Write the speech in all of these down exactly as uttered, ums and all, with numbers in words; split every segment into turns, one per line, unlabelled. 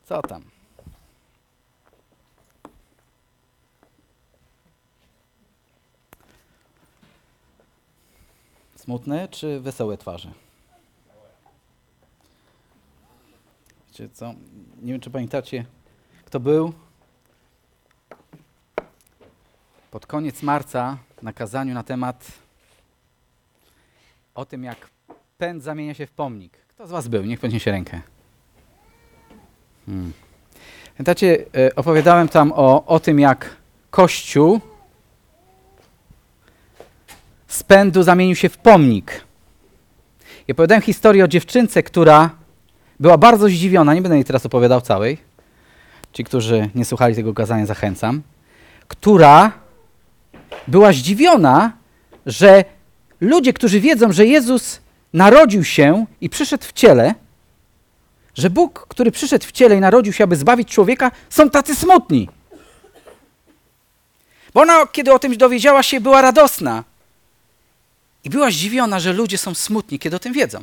Co tam? Smutne czy wesołe twarze? Wiecie co? Nie wiem, czy pamiętacie, kto był pod koniec marca na kazaniu na temat o tym, jak pęd zamienia się w pomnik. Kto z was był? Niech podniesie rękę. Hmm. Pamiętacie, opowiadałem tam o, o tym, jak Kościół z pędu zamienił się w pomnik. I opowiadałem historię o dziewczynce, która była bardzo zdziwiona, nie będę jej teraz opowiadał całej, ci, którzy nie słuchali tego kazania, zachęcam, która była zdziwiona, że ludzie, którzy wiedzą, że Jezus narodził się i przyszedł w ciele, że Bóg, który przyszedł w ciele i narodził się, aby zbawić człowieka, są tacy smutni. Bo ona, kiedy o tym dowiedziała się, była radosna. I była zdziwiona, że ludzie są smutni, kiedy o tym wiedzą.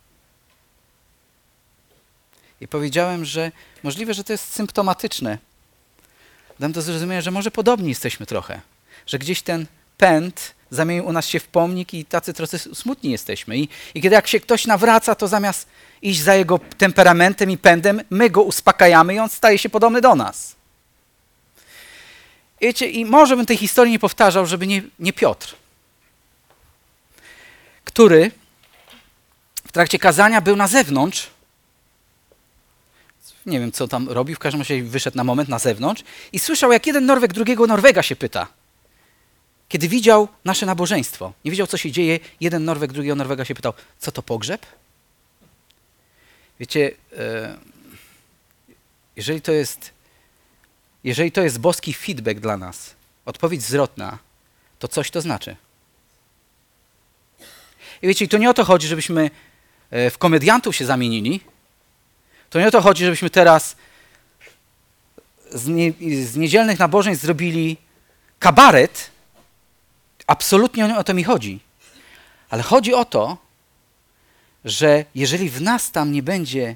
I powiedziałem, że możliwe, że to jest symptomatyczne. Dam do zrozumienia, że może podobni jesteśmy trochę. Że gdzieś ten pęd zamienił u nas się w pomnik i tacy trochę smutni jesteśmy. I, i kiedy jak się ktoś nawraca, to zamiast iść za jego temperamentem i pędem, my go uspokajamy i on staje się podobny do nas. I, wiecie, i może bym tej historii nie powtarzał, żeby nie, nie Piotr, który w trakcie kazania był na zewnątrz. Nie wiem, co tam robił, w każdym razie wyszedł na moment na zewnątrz i słyszał, jak jeden Norweg drugiego Norwega się pyta. Kiedy widział nasze nabożeństwo, nie wiedział, co się dzieje, jeden Norweg drugiego Norwega się pytał, co to pogrzeb? Wiecie, jeżeli to jest, jeżeli to jest boski feedback dla nas, odpowiedź zwrotna, to coś to znaczy. I wiecie, to nie o to chodzi, żebyśmy w komediantów się zamienili. To nie o to chodzi, żebyśmy teraz z, nie, z niedzielnych nabożeństw zrobili kabaret. Absolutnie nie o to mi chodzi. Ale chodzi o to, że jeżeli w nas tam nie będzie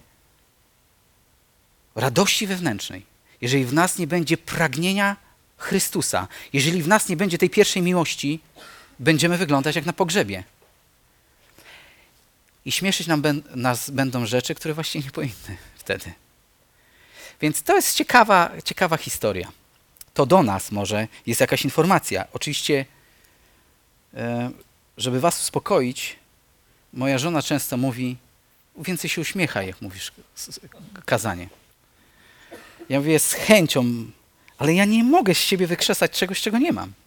radości wewnętrznej, jeżeli w nas nie będzie pragnienia Chrystusa, jeżeli w nas nie będzie tej pierwszej miłości, będziemy wyglądać jak na pogrzebie. I śmieszyć nam ben, nas będą rzeczy, które właściwie nie powinny wtedy. Więc to jest ciekawa, ciekawa historia. To do nas może jest jakaś informacja. Oczywiście, e, żeby was uspokoić, moja żona często mówi, więcej się uśmiechaj, jak mówisz kazanie. Ja mówię z chęcią, ale ja nie mogę z siebie wykrzesać czegoś, czego nie mam.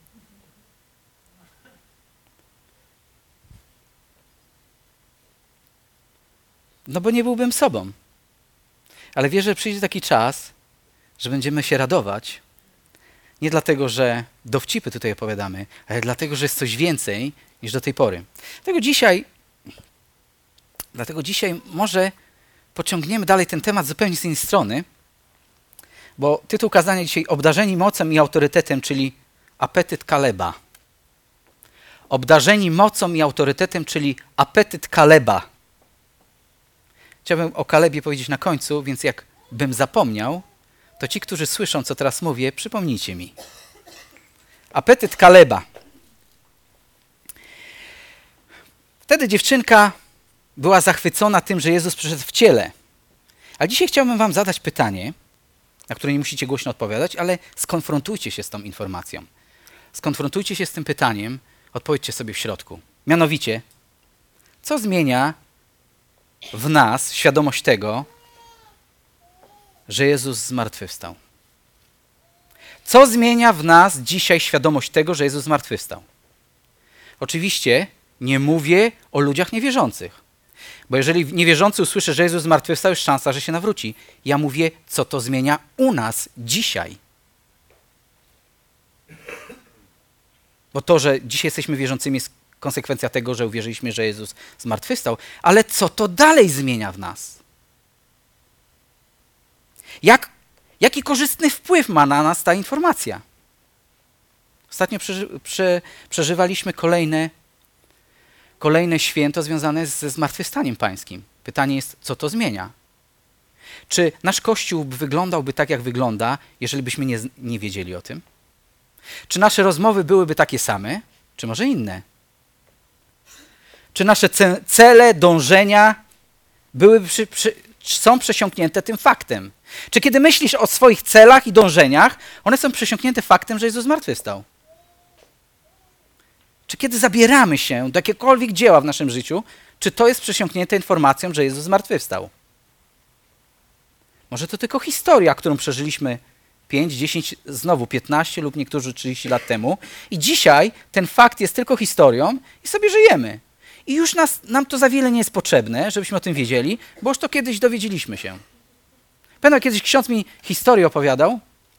No bo nie byłbym sobą. Ale wierzę, że przyjdzie taki czas, że będziemy się radować. Nie dlatego, że dowcipy tutaj opowiadamy, ale dlatego, że jest coś więcej niż do tej pory. Dlatego dzisiaj, dlatego dzisiaj może pociągniemy dalej ten temat zupełnie z innej strony, bo tytuł kazania dzisiaj Obdarzeni mocą i autorytetem, czyli apetyt Kaleba. Obdarzeni mocą i autorytetem, czyli apetyt Kaleba. Chciałbym o Kalebie powiedzieć na końcu, więc jak bym zapomniał, to ci, którzy słyszą, co teraz mówię, przypomnijcie mi. Apetyt Kaleba. Wtedy dziewczynka była zachwycona tym, że Jezus przyszedł w ciele. A dzisiaj chciałbym wam zadać pytanie, na które nie musicie głośno odpowiadać, ale skonfrontujcie się z tą informacją. Skonfrontujcie się z tym pytaniem, odpowiedzcie sobie w środku. Mianowicie, co zmienia w nas świadomość tego, że Jezus zmartwychwstał? Co zmienia w nas dzisiaj świadomość tego, że Jezus zmartwychwstał? Oczywiście nie mówię o ludziach niewierzących, bo jeżeli niewierzący usłyszy, że Jezus zmartwychwstał, jest szansa, że się nawróci. Ja mówię, co to zmienia u nas dzisiaj. Bo to, że dzisiaj jesteśmy wierzącymi, jest konsekwencja tego, że uwierzyliśmy, że Jezus zmartwychwstał, ale co to dalej zmienia w nas? Jak, jaki korzystny wpływ ma na nas ta informacja? Ostatnio przeży, prze, przeżywaliśmy kolejne, kolejne święto związane ze zmartwychwstaniem pańskim. Pytanie jest, co to zmienia? Czy nasz Kościół wyglądałby tak, jak wygląda, jeżeli byśmy nie, nie wiedzieli o tym? Czy nasze rozmowy byłyby takie same, czy może inne? Czy nasze cele, dążenia byłyby przy, przy, są przesiąknięte tym faktem? Czy kiedy myślisz o swoich celach i dążeniach, one są przesiąknięte faktem, że Jezus zmartwychwstał? Czy kiedy zabieramy się do jakiegokolwiek dzieła w naszym życiu, czy to jest przesiąknięte informacją, że Jezus zmartwychwstał? Może to tylko historia, którą przeżyliśmy pięć, dziesięć, znowu piętnaście lub niektórzy trzydzieści lat temu i dzisiaj ten fakt jest tylko historią i sobie żyjemy. I już nas, nam to za wiele nie jest potrzebne, żebyśmy o tym wiedzieli, bo już to kiedyś dowiedzieliśmy się. Pamiętam, kiedyś ksiądz mi historię opowiadał,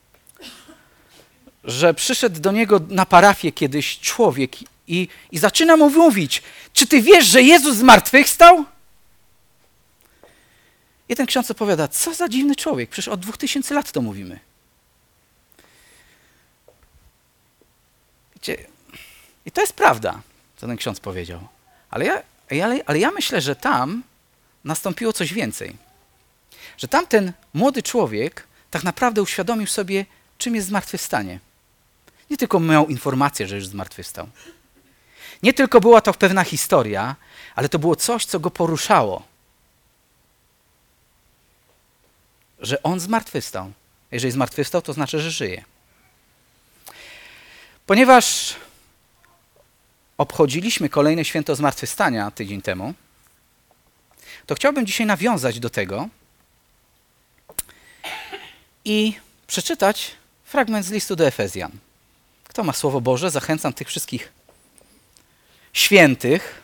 że przyszedł do niego na parafię kiedyś człowiek i, i zaczyna mu mówić, czy ty wiesz, że Jezus zmartwychwstał? I ten ksiądz opowiada, co za dziwny człowiek, przecież od dwóch tysięcy lat to mówimy. Wiecie, i to jest prawda, co ten ksiądz powiedział. Ale ja, ale, ale ja myślę, że tam nastąpiło coś więcej. Że tamten młody człowiek tak naprawdę uświadomił sobie, czym jest zmartwychwstanie. Nie tylko miał informację, że już zmartwychwstał. Nie tylko była to pewna historia, ale to było coś, co go poruszało. Że on zmartwychwstał. Jeżeli zmartwychwstał, to znaczy, że żyje. Ponieważ obchodziliśmy kolejne święto zmartwychwstania tydzień temu, to chciałbym dzisiaj nawiązać do tego i przeczytać fragment z listu do Efezjan. Kto ma Słowo Boże? Zachęcam tych wszystkich świętych,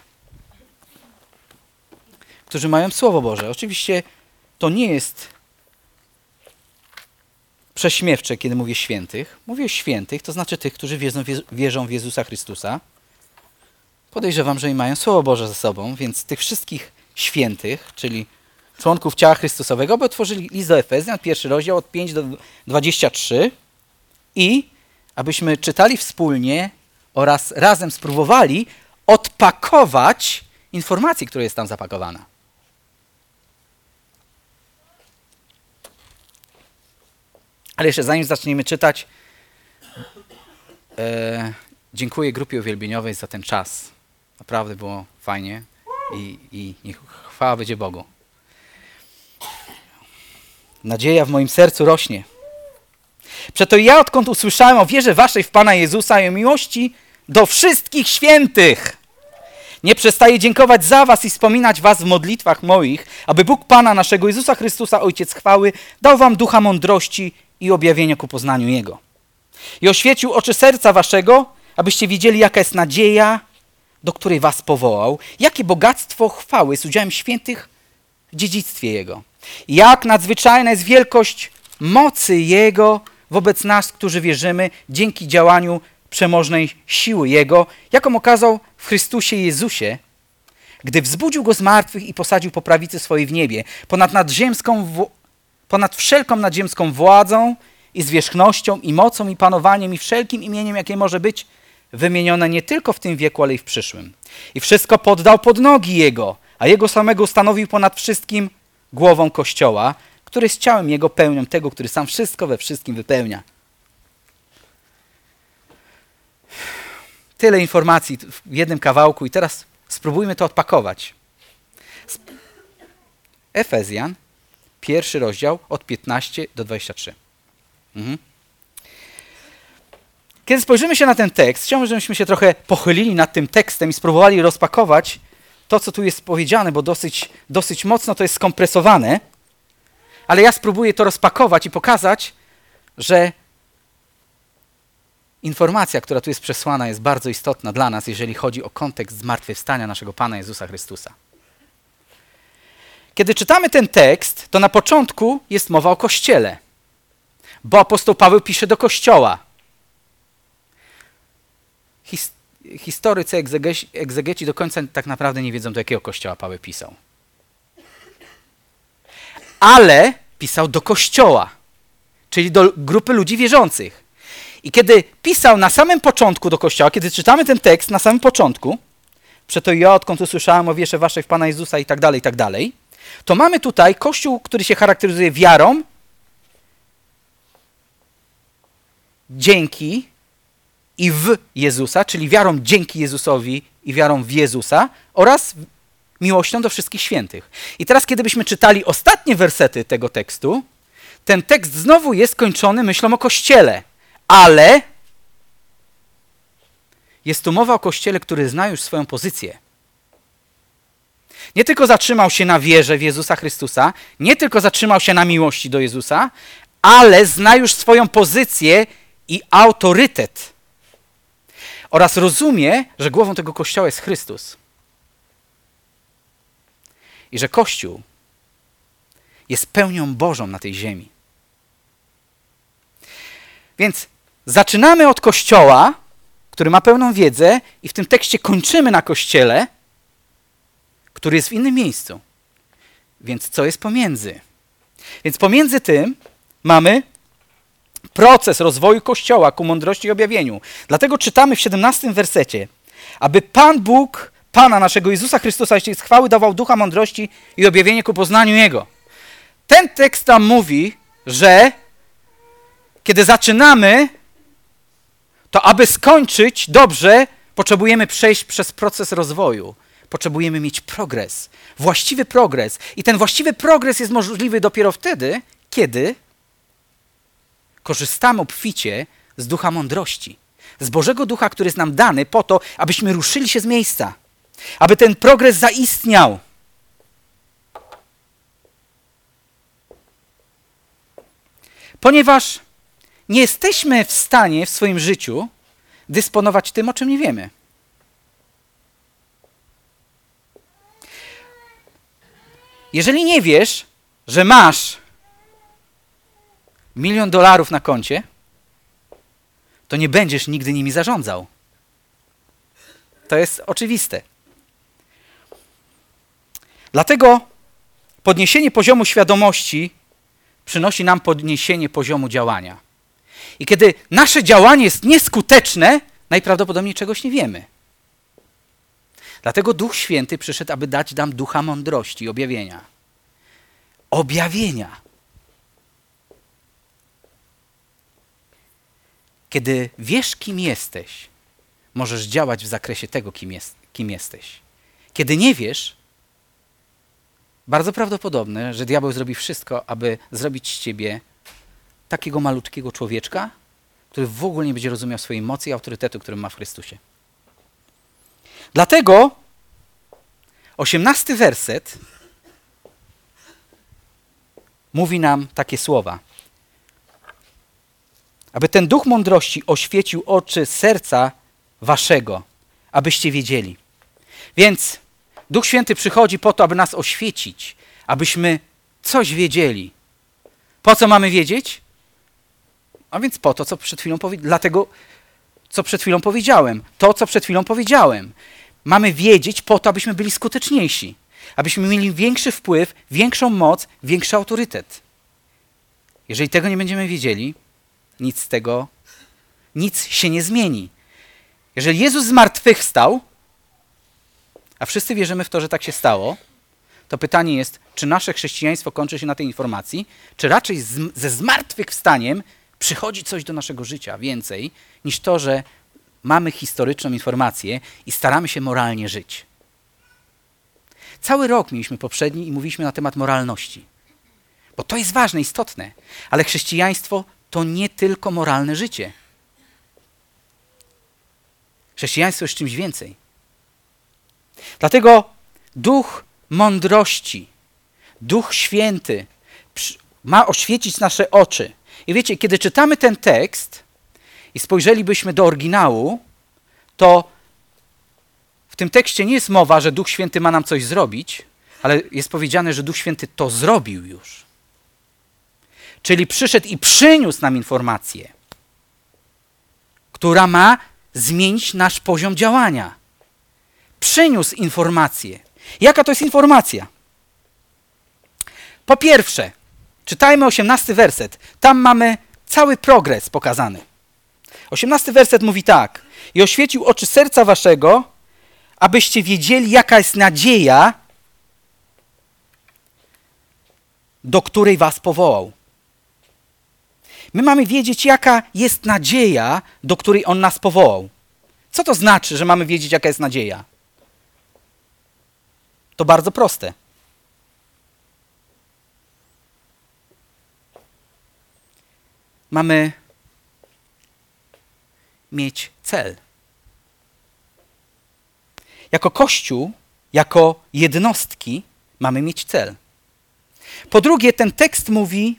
którzy mają Słowo Boże. Oczywiście to nie jest prześmiewcze, kiedy mówię świętych. Mówię świętych, to znaczy tych, którzy wierzą, wierzą w Jezusa Chrystusa. Podejrzewam, że i mają Słowo Boże ze sobą, więc tych wszystkich świętych, czyli członków ciała Chrystusowego, by otworzyli list do Efezjan, pierwszy rozdział od piątego do dwudziestego trzeciego i abyśmy czytali wspólnie oraz razem spróbowali odpakować informację, która jest tam zapakowana. Ale jeszcze zanim zaczniemy czytać, e, dziękuję grupie uwielbieniowej za ten czas. Naprawdę było fajnie i, i niech chwała będzie Bogu. Nadzieja w moim sercu rośnie. Przeto ja, odkąd usłyszałem o wierze waszej w Pana Jezusa i o miłości do wszystkich świętych, nie przestaję dziękować za was i wspominać was w modlitwach moich, aby Bóg Pana naszego Jezusa Chrystusa, Ojciec chwały, dał wam ducha mądrości i objawienia ku poznaniu Jego. I oświecił oczy serca waszego, abyście widzieli, jaka jest nadzieja, do której was powołał, jakie bogactwo chwały z udziałem świętych w dziedzictwie Jego. Jak nadzwyczajna jest wielkość mocy Jego wobec nas, którzy wierzymy, dzięki działaniu przemożnej siły Jego, jaką okazał w Chrystusie Jezusie, gdy wzbudził Go z martwych i posadził po prawicy swojej w niebie, ponad nadziemską, ponad wszelką nadziemską władzą i zwierzchnością i mocą i panowaniem i wszelkim imieniem, jakie może być wymienione nie tylko w tym wieku, ale i w przyszłym. I wszystko poddał pod nogi Jego, a Jego samego ustanowił ponad wszystkim głową Kościoła, który jest ciałem Jego, pełnią tego, który sam wszystko we wszystkim wypełnia. Tyle informacji w jednym kawałku i teraz spróbujmy to odpakować. Efezjan, pierwszy rozdział od piętnastego do dwudziestego trzeciego. Mhm. Kiedy spojrzymy się na ten tekst, chciałbym, żebyśmy się trochę pochylili nad tym tekstem i spróbowali rozpakować to, co tu jest powiedziane, bo dosyć, dosyć mocno to jest skompresowane, ale ja spróbuję to rozpakować i pokazać, że informacja, która tu jest przesłana, jest bardzo istotna dla nas, jeżeli chodzi o kontekst zmartwychwstania naszego Pana Jezusa Chrystusa. Kiedy czytamy ten tekst, to na początku jest mowa o Kościele, bo apostoł Paweł pisze do Kościoła. His, historycy, egzegeci, egzegeci do końca tak naprawdę nie wiedzą, do jakiego Kościoła Paweł pisał. Ale pisał do Kościoła, czyli do grupy ludzi wierzących. I kiedy pisał na samym początku do Kościoła, kiedy czytamy ten tekst na samym początku, przeto ja, odkąd usłyszałem o wierze waszej w Pana Jezusa i tak dalej, i tak dalej, to mamy tutaj Kościół, który się charakteryzuje wiarą, dzięki i w Jezusa, czyli wiarą dzięki Jezusowi i wiarą w Jezusa oraz miłością do wszystkich świętych. I teraz, kiedy byśmy czytali ostatnie wersety tego tekstu, ten tekst znowu jest kończony myślą o Kościele, ale jest tu mowa o Kościele, który zna już swoją pozycję. Nie tylko zatrzymał się na wierze w Jezusa Chrystusa, nie tylko zatrzymał się na miłości do Jezusa, ale zna już swoją pozycję i autorytet. Oraz rozumie, że głową tego Kościoła jest Chrystus. I że Kościół jest pełnią Bożą na tej ziemi. Więc zaczynamy od Kościoła, który ma pełną wiedzę i w tym tekście kończymy na Kościele, który jest w innym miejscu. Więc co jest pomiędzy? Więc pomiędzy tym mamy proces rozwoju Kościoła ku mądrości i objawieniu. Dlatego czytamy w siedemnastym wersecie, aby Pan Bóg, Pana naszego Jezusa Chrystusa, jeśli z chwały dawał ducha mądrości i objawienie ku poznaniu Jego. Ten tekst tam mówi, że kiedy zaczynamy, to aby skończyć dobrze, potrzebujemy przejść przez proces rozwoju. Potrzebujemy mieć progres, właściwy progres. I ten właściwy progres jest możliwy dopiero wtedy, kiedy korzystamy obficie z ducha mądrości, z Bożego Ducha, który jest nam dany po to, abyśmy ruszyli się z miejsca, aby ten progres zaistniał. Ponieważ nie jesteśmy w stanie w swoim życiu dysponować tym, o czym nie wiemy. Jeżeli nie wiesz, że masz milion dolarów na koncie, to nie będziesz nigdy nimi zarządzał. To jest oczywiste. Dlatego podniesienie poziomu świadomości przynosi nam podniesienie poziomu działania. I kiedy nasze działanie jest nieskuteczne, najprawdopodobniej czegoś nie wiemy. Dlatego Duch Święty przyszedł, aby dać nam ducha mądrości i objawienia. Objawienia. Kiedy wiesz, kim jesteś, możesz działać w zakresie tego, kim, jest, kim jesteś. Kiedy nie wiesz, bardzo prawdopodobne, że diabeł zrobi wszystko, aby zrobić z ciebie takiego malutkiego człowieczka, który w ogóle nie będzie rozumiał swojej mocy i autorytetu, który ma w Chrystusie. Dlatego osiemnasty werset mówi nam takie słowa. Aby ten duch mądrości oświecił oczy serca waszego, abyście wiedzieli. Więc Duch Święty przychodzi po to, aby nas oświecić, abyśmy coś wiedzieli. Po co mamy wiedzieć? A więc po to, co przed chwilą powiedziałem. Dlatego, co przed chwilą powiedziałem. To, co przed chwilą powiedziałem. Mamy wiedzieć po to, abyśmy byli skuteczniejsi. Abyśmy mieli większy wpływ, większą moc, większy autorytet. Jeżeli tego nie będziemy wiedzieli, nic z tego, nic się nie zmieni. Jeżeli Jezus zmartwychwstał, a wszyscy wierzymy w to, że tak się stało, to pytanie jest, czy nasze chrześcijaństwo kończy się na tej informacji, czy raczej z, ze zmartwychwstaniem przychodzi coś do naszego życia więcej, niż to, że mamy historyczną informację i staramy się moralnie żyć. Cały rok mieliśmy poprzedni i mówiliśmy na temat moralności. Bo to jest ważne, istotne. Ale chrześcijaństwo to nie tylko moralne życie. Chrześcijaństwo jest czymś więcej. Dlatego Duch mądrości, Duch Święty ma oświecić nasze oczy. I wiecie, kiedy czytamy ten tekst i spojrzelibyśmy do oryginału, to w tym tekście nie jest mowa, że Duch Święty ma nam coś zrobić, ale jest powiedziane, że Duch Święty to zrobił już. Czyli przyszedł i przyniósł nam informację, która ma zmienić nasz poziom działania. Przyniósł informację. Jaka to jest informacja? Po pierwsze, czytajmy osiemnasty werset. Tam mamy cały progres pokazany. osiemnasty werset mówi tak. I oświecił oczy serca waszego, abyście wiedzieli, jaka jest nadzieja do której was powołał. My mamy wiedzieć, jaka jest nadzieja, do której on nas powołał. Co to znaczy, że mamy wiedzieć, jaka jest nadzieja? To bardzo proste. Mamy mieć cel. Jako Kościół, jako jednostki mamy mieć cel. Po drugie, ten tekst mówi,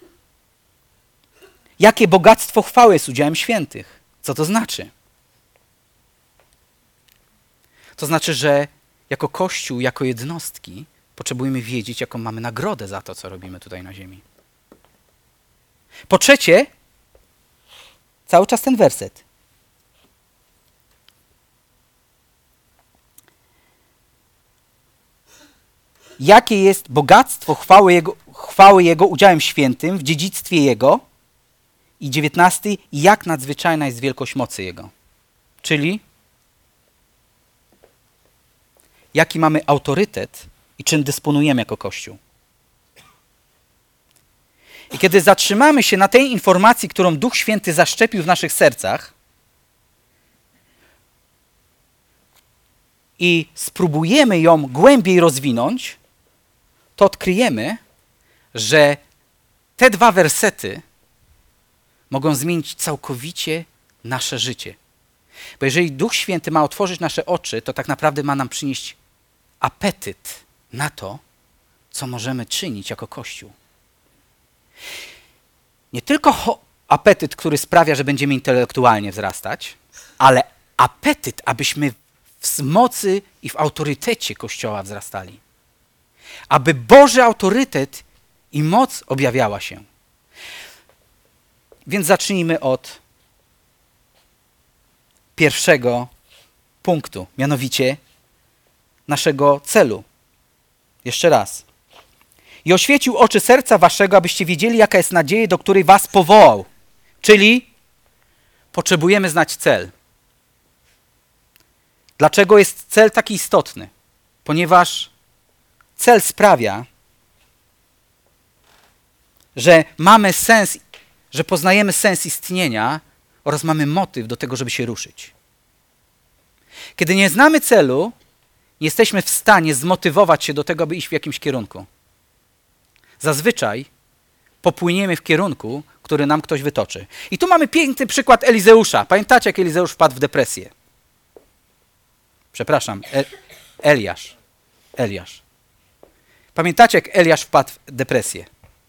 jakie bogactwo chwały jest udziałem świętych. Co to znaczy? To znaczy, że jako Kościół, jako jednostki potrzebujemy wiedzieć, jaką mamy nagrodę za to, co robimy tutaj na ziemi. Po trzecie, cały czas ten werset. Jakie jest bogactwo chwały Jego, chwały Jego udziałem świętym w dziedzictwie Jego. I dziewiętnasty, jak nadzwyczajna jest wielkość mocy Jego. Czyli jaki mamy autorytet i czym dysponujemy jako Kościół. I kiedy zatrzymamy się na tej informacji, którą Duch Święty zaszczepił w naszych sercach i spróbujemy ją głębiej rozwinąć, to odkryjemy, że te dwa wersety mogą zmienić całkowicie nasze życie. Bo jeżeli Duch Święty ma otworzyć nasze oczy, to tak naprawdę ma nam przynieść apetyt na to, co możemy czynić jako Kościół. Nie tylko apetyt, który sprawia, że będziemy intelektualnie wzrastać, ale apetyt, abyśmy w mocy i w autorytecie Kościoła wzrastali. Aby Boży autorytet i moc objawiała się. Więc zacznijmy od pierwszego punktu, mianowicie naszego celu. Jeszcze raz. I oświecił oczy serca waszego, abyście wiedzieli, jaka jest nadzieja, do której was powołał. Czyli potrzebujemy znać cel. Dlaczego jest cel taki istotny? Ponieważ cel sprawia, że mamy sens, że poznajemy sens istnienia oraz mamy motyw do tego, żeby się ruszyć. Kiedy nie znamy celu, nie jesteśmy w stanie zmotywować się do tego, aby iść w jakimś kierunku. Zazwyczaj popłyniemy w kierunku, który nam ktoś wytoczy. I tu mamy piękny przykład Elizeusza. Pamiętacie, jak Elizeusz wpadł w depresję? Przepraszam, El- Eliasz. Eliasz. Pamiętacie, jak Eliasz wpadł w depresję?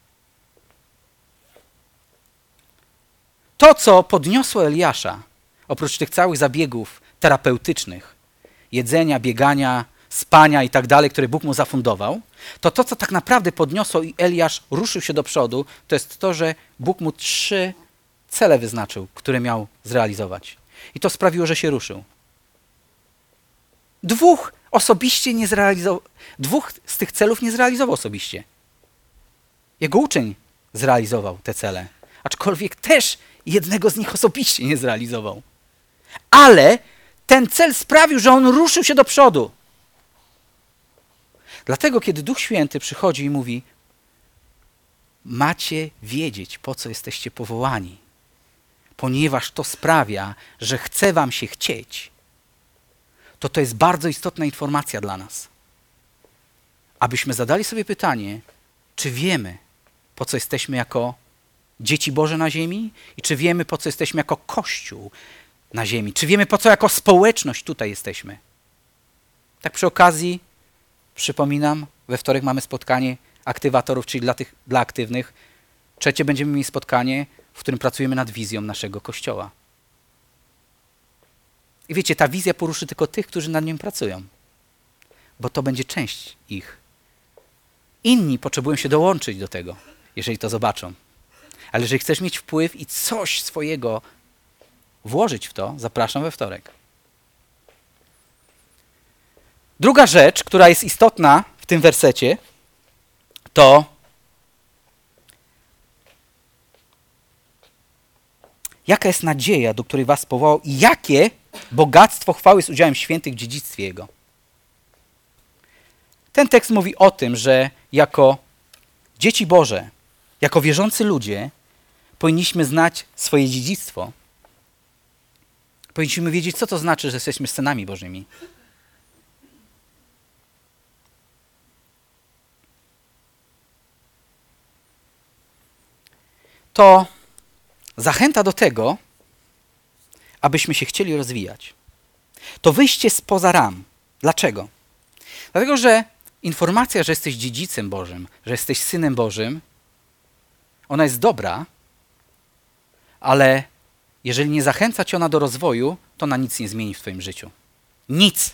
To, co podniosło Eliasza, oprócz tych całych zabiegów terapeutycznych, jedzenia, biegania, spania i tak dalej, które Bóg mu zafundował, to to, co tak naprawdę podniosło i Eliasz ruszył się do przodu, to jest to, że Bóg mu trzy cele wyznaczył, które miał zrealizować. I to sprawiło, że się ruszył. Dwóch osobiście nie zrealizował, dwóch z tych celów nie zrealizował osobiście. Jego uczeń zrealizował te cele, aczkolwiek też jednego z nich osobiście nie zrealizował. Ale ten cel sprawił, że on ruszył się do przodu. Dlatego, kiedy Duch Święty przychodzi i mówi, macie wiedzieć, po co jesteście powołani, ponieważ to sprawia, że chce wam się chcieć, to to jest bardzo istotna informacja dla nas. Abyśmy zadali sobie pytanie, czy wiemy, po co jesteśmy jako dzieci Boże na ziemi i czy wiemy, po co jesteśmy jako Kościół na ziemi, czy wiemy, po co jako społeczność tutaj jesteśmy. Tak przy okazji przypominam, we wtorek mamy spotkanie aktywatorów, czyli dla tych, dla aktywnych. Trzecie będziemy mieli spotkanie, w którym pracujemy nad wizją naszego Kościoła. I wiecie, ta wizja poruszy tylko tych, którzy nad nią pracują, bo to będzie część ich. Inni potrzebują się dołączyć do tego, jeżeli to zobaczą. Ale jeżeli chcesz mieć wpływ i coś swojego włożyć w to, zapraszam we wtorek. Druga rzecz, która jest istotna w tym wersecie, to jaka jest nadzieja, do której was powołał i jakie bogactwo chwały z udziałem świętych w dziedzictwie Jego. Ten tekst mówi o tym, że jako dzieci Boże, jako wierzący ludzie, powinniśmy znać swoje dziedzictwo. Powinniśmy wiedzieć, co to znaczy, że jesteśmy synami Bożymi. To zachęta do tego, abyśmy się chcieli rozwijać. To wyjście spoza ram. Dlaczego? Dlatego, że informacja, że jesteś dziedzicem Bożym, że jesteś synem Bożym, ona jest dobra, ale jeżeli nie zachęca cię ona do rozwoju, to ona nic nie zmieni w twoim życiu. Nic.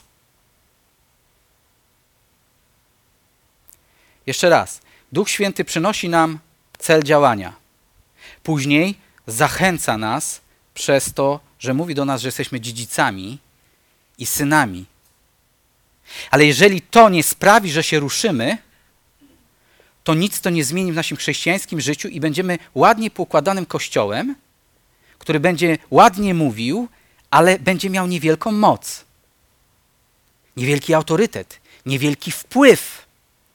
Jeszcze raz. Duch Święty przynosi nam cel działania. Później zachęca nas przez to, że mówi do nas, że jesteśmy dziedzicami i synami. Ale jeżeli to nie sprawi, że się ruszymy, to nic to nie zmieni w naszym chrześcijańskim życiu i będziemy ładnie poukładanym kościołem, który będzie ładnie mówił, ale będzie miał niewielką moc. Niewielki autorytet, niewielki wpływ.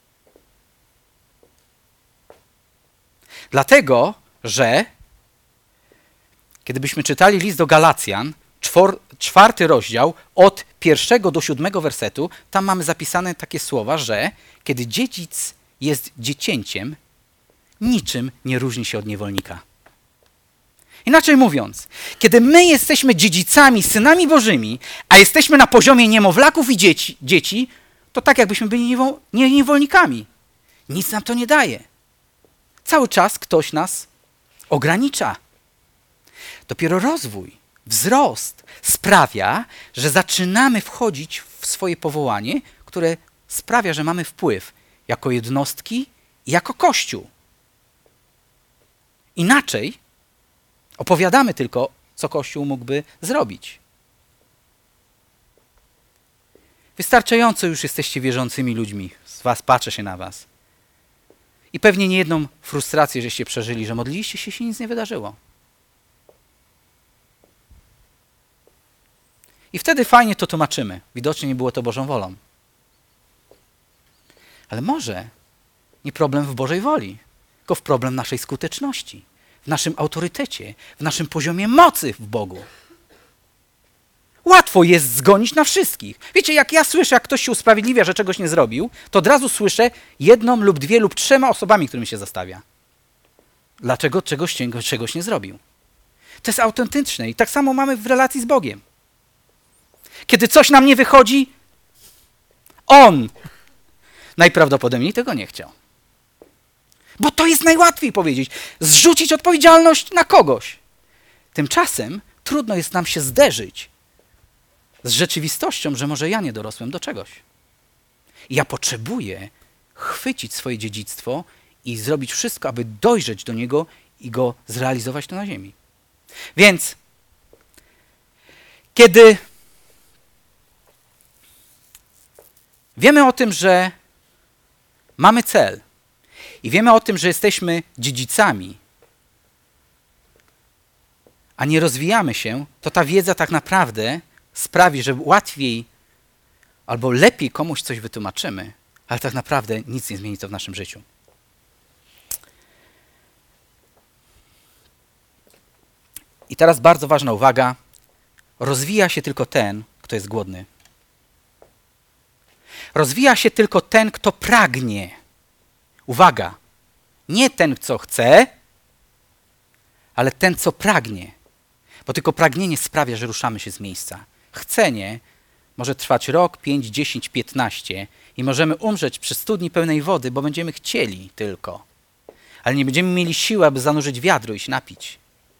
Dlatego, że kiedybyśmy czytali list do Galacjan, czwor, czwarty rozdział, od pierwszego do siódmego wersetu, tam mamy zapisane takie słowa, że kiedy dziedzic jest dziecięciem, niczym nie różni się od niewolnika. Inaczej mówiąc, kiedy my jesteśmy dziedzicami, synami Bożymi, a jesteśmy na poziomie niemowlaków i dzieci, dzieci to tak jakbyśmy byli niewo, nie, niewolnikami. Nic nam to nie daje. Cały czas ktoś nas ogranicza. Dopiero rozwój, wzrost sprawia, że zaczynamy wchodzić w swoje powołanie, które sprawia, że mamy wpływ jako jednostki i jako Kościół. Inaczej opowiadamy tylko, co Kościół mógłby zrobić. Wystarczająco już jesteście wierzącymi ludźmi. Z was patrzę się na was. I pewnie nie jedną frustrację żeście przeżyli, że modliliście się, się nic nie wydarzyło. I wtedy fajnie to tłumaczymy. Widocznie nie było to Bożą wolą. Ale może nie problem w Bożej woli, tylko w problem naszej skuteczności, w naszym autorytecie, w naszym poziomie mocy w Bogu. Łatwo jest zgonić na wszystkich. Wiecie, jak ja słyszę, jak ktoś się usprawiedliwia, że czegoś nie zrobił, to od razu słyszę jedną lub dwie lub trzema osobami, którymi się zastawia. Dlaczego czegoś, czegoś nie zrobił? To jest autentyczne i tak samo mamy w relacji z Bogiem. Kiedy coś nam nie wychodzi, On najprawdopodobniej tego nie chciał. Bo to jest najłatwiej powiedzieć. Zrzucić odpowiedzialność na kogoś. Tymczasem trudno jest nam się zderzyć z rzeczywistością, że może ja nie dorosłem do czegoś. I ja potrzebuję chwycić swoje dziedzictwo i zrobić wszystko, aby dojrzeć do niego i go zrealizować tu na ziemi. Więc kiedy wiemy o tym, że mamy cel i wiemy o tym, że jesteśmy dziedzicami, a nie rozwijamy się, to ta wiedza tak naprawdę sprawi, że łatwiej albo lepiej komuś coś wytłumaczymy, ale tak naprawdę nic nie zmieni to w naszym życiu. I teraz bardzo ważna uwaga. Rozwija się tylko ten, kto jest głodny. Rozwija się tylko ten, kto pragnie. Uwaga, nie ten, co chce, ale ten, co pragnie. Bo tylko pragnienie sprawia, że ruszamy się z miejsca. Chcenie może trwać rok, pięć, dziesięć, piętnaście i możemy umrzeć przy studni pełnej wody, bo będziemy chcieli tylko. Ale nie będziemy mieli siły, aby zanurzyć wiadro i się napić.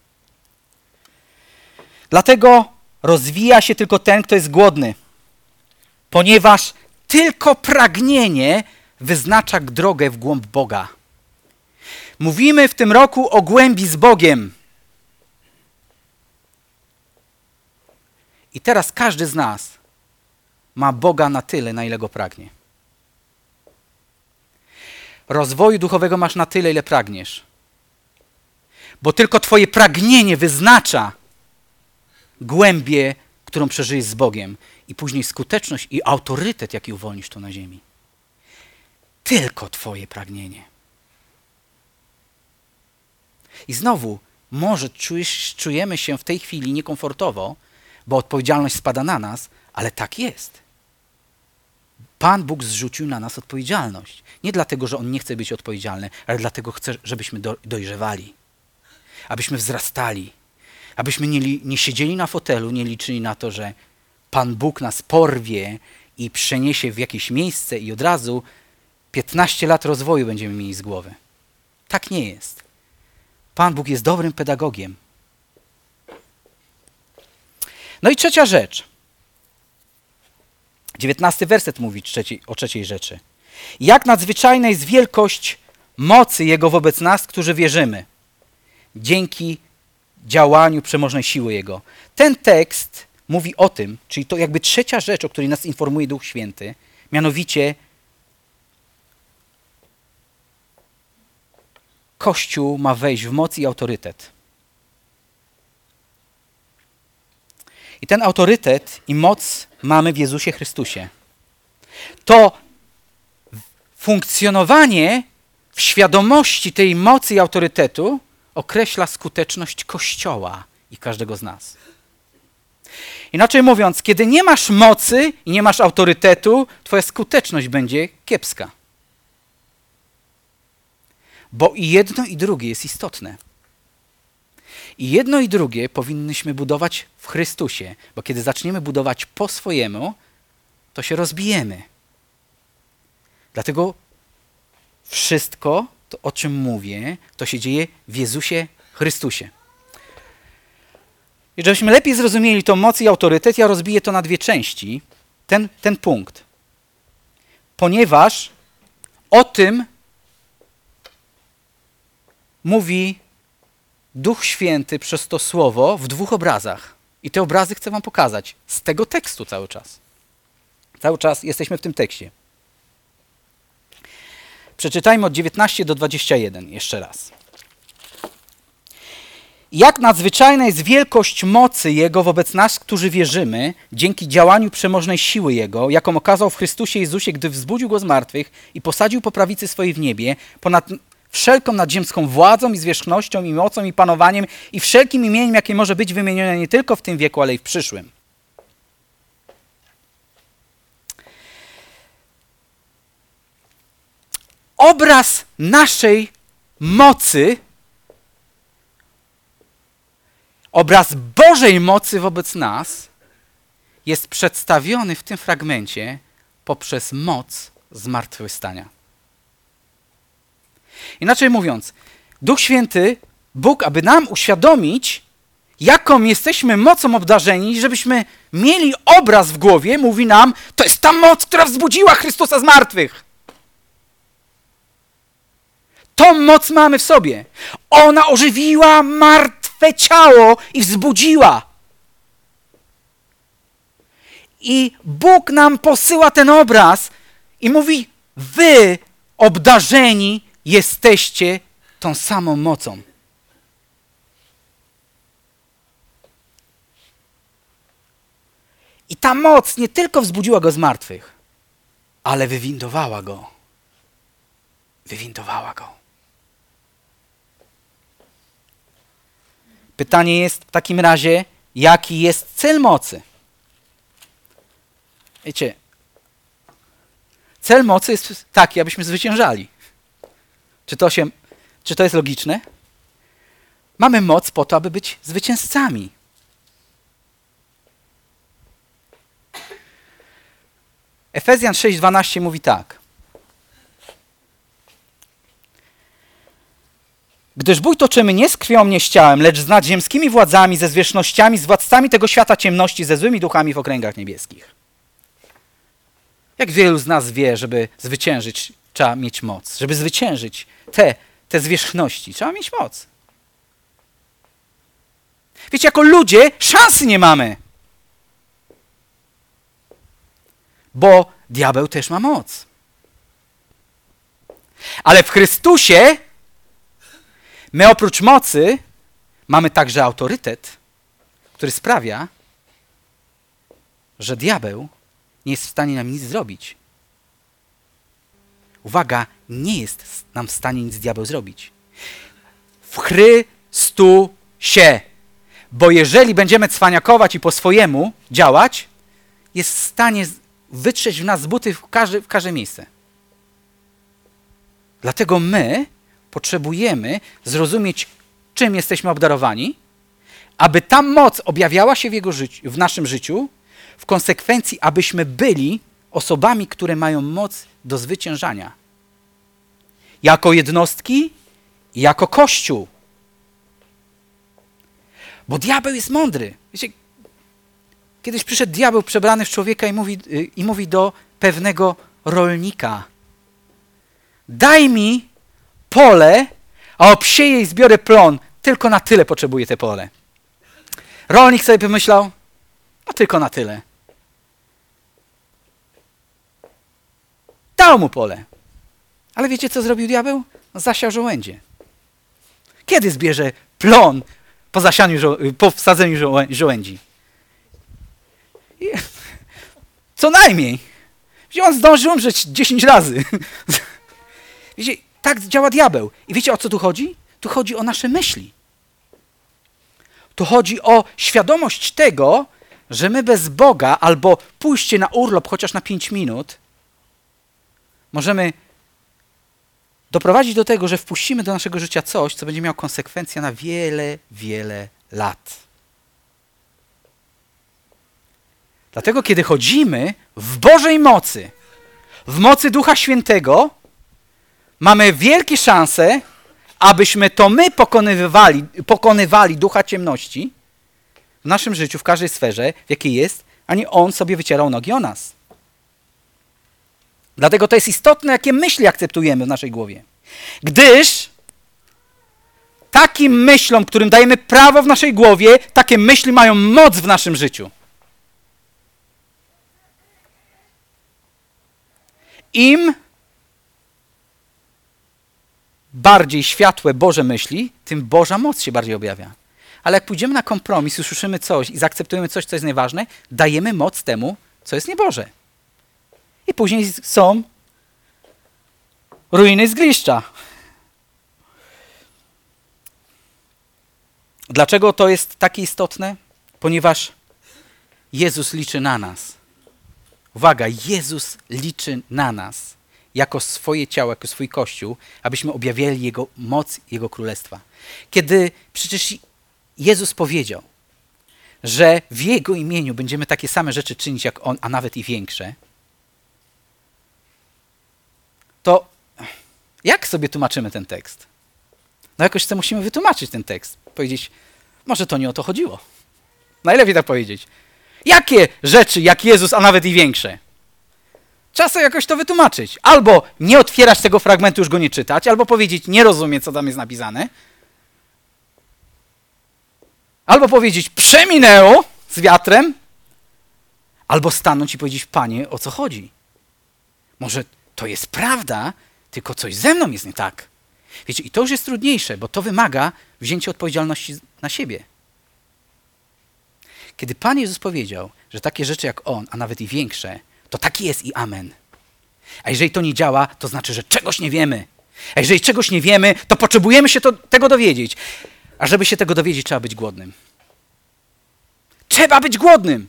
Dlatego rozwija się tylko ten, kto jest głodny. Ponieważ tylko pragnienie wyznacza drogę w głąb Boga. Mówimy w tym roku o głębi z Bogiem. I teraz każdy z nas ma Boga na tyle, na ile go pragnie. Rozwoju duchowego masz na tyle, ile pragniesz. Bo tylko twoje pragnienie wyznacza głębię, którą przeżyjesz z Bogiem i później skuteczność i autorytet, jaki uwolnisz tu na ziemi. Tylko twoje pragnienie. I znowu, może czujesz, czujemy się w tej chwili niekomfortowo, bo odpowiedzialność spada na nas, ale tak jest. Pan Bóg zrzucił na nas odpowiedzialność. Nie dlatego, że On nie chce być odpowiedzialny, ale dlatego chce, żebyśmy do, dojrzewali. Abyśmy wzrastali. Abyśmy nie, li, nie siedzieli na fotelu, nie liczyli na to, że Pan Bóg nas porwie i przeniesie w jakieś miejsce i od razu piętnaście lat rozwoju będziemy mieli z głowy. Tak nie jest. Pan Bóg jest dobrym pedagogiem. No i trzecia rzecz. dziewiętnasty werset mówi trzeci, o trzeciej rzeczy. Jak nadzwyczajna jest wielkość mocy Jego wobec nas, którzy wierzymy, dzięki działaniu przemożnej siły Jego. Ten tekst mówi o tym, czyli to jakby trzecia rzecz, o której nas informuje Duch Święty, mianowicie Kościół ma wejść w moc i autorytet. I ten autorytet i moc mamy w Jezusie Chrystusie. To funkcjonowanie w świadomości tej mocy i autorytetu określa skuteczność Kościoła i każdego z nas. Inaczej mówiąc, kiedy nie masz mocy i nie masz autorytetu, twoja skuteczność będzie kiepska. Bo i jedno i drugie jest istotne. I jedno i drugie powinnyśmy budować w Chrystusie, bo kiedy zaczniemy budować po swojemu, to się rozbijemy. Dlatego wszystko, to, o czym mówię, to się dzieje w Jezusie Chrystusie. I żebyśmy lepiej zrozumieli tą moc i autorytet, ja rozbiję to na dwie części, ten, ten punkt. Ponieważ o tym mówi Duch Święty przez to słowo w dwóch obrazach. I te obrazy chcę wam pokazać z tego tekstu cały czas. Cały czas jesteśmy w tym tekście. Przeczytajmy od dziewiętnastego do dwudziestego pierwszego jeszcze raz. Jak nadzwyczajna jest wielkość mocy Jego wobec nas, którzy wierzymy, dzięki działaniu przemożnej siły Jego, jaką okazał w Chrystusie Jezusie, gdy wzbudził Go z martwych i posadził po prawicy swojej w niebie, ponad wszelką nadziemską władzą i zwierzchnością i mocą i panowaniem i wszelkim imieniem, jakie może być wymienione nie tylko w tym wieku, ale i w przyszłym. Obraz naszej mocy, obraz Bożej mocy wobec nas jest przedstawiony w tym fragmencie poprzez moc zmartwychwstania. Inaczej mówiąc, Duch Święty, Bóg, aby nam uświadomić, jaką jesteśmy mocą obdarzeni, żebyśmy mieli obraz w głowie, mówi nam, to jest ta moc, która wzbudziła Chrystusa z martwych. Tą moc mamy w sobie. Ona ożywiła martwe ciało i wzbudziła. I Bóg nam posyła ten obraz i mówi, wy obdarzeni jesteście tą samą mocą. I ta moc nie tylko wzbudziła go z martwych, ale wywindowała go. Wywindowała go. Pytanie jest w takim razie, jaki jest cel mocy? Wiecie, cel mocy jest taki, abyśmy zwyciężali. Czy to, się, czy to jest logiczne? Mamy moc po to, aby być zwycięzcami. Efezjan sześć dwanaście mówi tak. Gdyż bój toczymy nie z krwią, nie z ciałem, lecz z nadziemskimi władzami, ze zwierzchnościami, z władcami tego świata ciemności, ze złymi duchami w okręgach niebieskich. Jak wielu z nas wie, żeby zwyciężyć, trzeba mieć moc. Żeby zwyciężyć te, te zwierzchności, trzeba mieć moc. Wiecie, jako ludzie szansy nie mamy. Bo diabeł też ma moc. Ale w Chrystusie my oprócz mocy mamy także autorytet, który sprawia, że diabeł nie jest w stanie nam nic zrobić. Uwaga, nie jest nam w stanie nic diabeł zrobić. w Chrystusie. Bo jeżeli będziemy cwaniakować i po swojemu działać, jest w stanie wytrzeć w nas z buty w każde, w każde miejsce. Dlatego my potrzebujemy zrozumieć, czym jesteśmy obdarowani, aby ta moc objawiała się w, jego życiu, w naszym życiu, w konsekwencji, abyśmy byli osobami, które mają moc do zwyciężania. Jako jednostki i jako Kościół. Bo diabeł jest mądry. Wiecie, kiedyś przyszedł diabeł przebrany w człowieka i mówi, i mówi do pewnego rolnika: daj mi pole, a obsieję i zbiorę plon. Tylko na tyle potrzebuję te pole. Rolnik sobie pomyślał, no tylko na tyle. Dał mu pole. Ale wiecie, co zrobił diabeł? No, zasiał żołędzie. Kiedy zbierze plon po, zasianiu, żo- po wsadzeniu żo- żołędzi? I, co najmniej. Wiecie, on zdążył umrzeć dziesięć razy. Wiecie, tak działa diabeł. I wiecie, o co tu chodzi? Tu chodzi o nasze myśli. Tu chodzi o świadomość tego, że my bez Boga albo pójście na urlop chociaż na pięć minut możemy doprowadzić do tego, że wpuścimy do naszego życia coś, co będzie miało konsekwencje na wiele, wiele lat. Dlatego, kiedy chodzimy w Bożej mocy, w mocy Ducha Świętego, mamy wielkie szanse, abyśmy to my pokonywali, pokonywali ducha ciemności w naszym życiu, w każdej sferze, w jakiej jest, a nie on sobie wycierał nogi o nas. Dlatego to jest istotne, jakie myśli akceptujemy w naszej głowie. Gdyż takim myślom, którym dajemy prawo w naszej głowie, takie myśli mają moc w naszym życiu. Im bardziej światłe Boże myśli, tym Boża moc się bardziej objawia. Ale jak pójdziemy na kompromis, usłyszymy coś i zaakceptujemy coś, co jest nieważne, dajemy moc temu, co jest nieboże. I później są ruiny zgliszcza. Dlaczego to jest takie istotne? Ponieważ Jezus liczy na nas. Uwaga, Jezus liczy na nas jako swoje ciało, jako swój Kościół, abyśmy objawiali Jego moc, Jego Królestwa. Kiedy przecież Jezus powiedział, że w Jego imieniu będziemy takie same rzeczy czynić jak On, a nawet i większe, to jak sobie tłumaczymy ten tekst? No jakoś sobie musimy wytłumaczyć ten tekst. Powiedzieć, może to nie o to chodziło. Najlepiej tak powiedzieć. Jakie rzeczy jak Jezus, a nawet i większe? Trzeba sobie jakoś to wytłumaczyć. Albo nie otwierać tego fragmentu, już go nie czytać, albo powiedzieć, nie rozumiem, co tam jest napisane. Albo powiedzieć, przeminęło z wiatrem. Albo stanąć i powiedzieć, Panie, o co chodzi? Może to jest prawda, tylko coś ze mną jest nie tak. Wiecie, i to już jest trudniejsze, bo to wymaga wzięcia odpowiedzialności na siebie. Kiedy Pan Jezus powiedział, że takie rzeczy jak On, a nawet i większe, to taki jest i amen. A jeżeli to nie działa, to znaczy, że czegoś nie wiemy. A jeżeli czegoś nie wiemy, to potrzebujemy się to, tego dowiedzieć. A żeby się tego dowiedzieć, trzeba być głodnym. Trzeba być głodnym.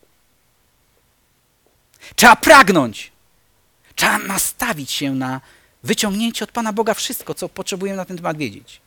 Trzeba pragnąć. Trzeba nastawić się na wyciągnięcie od Pana Boga wszystko, co potrzebujemy na ten temat wiedzieć.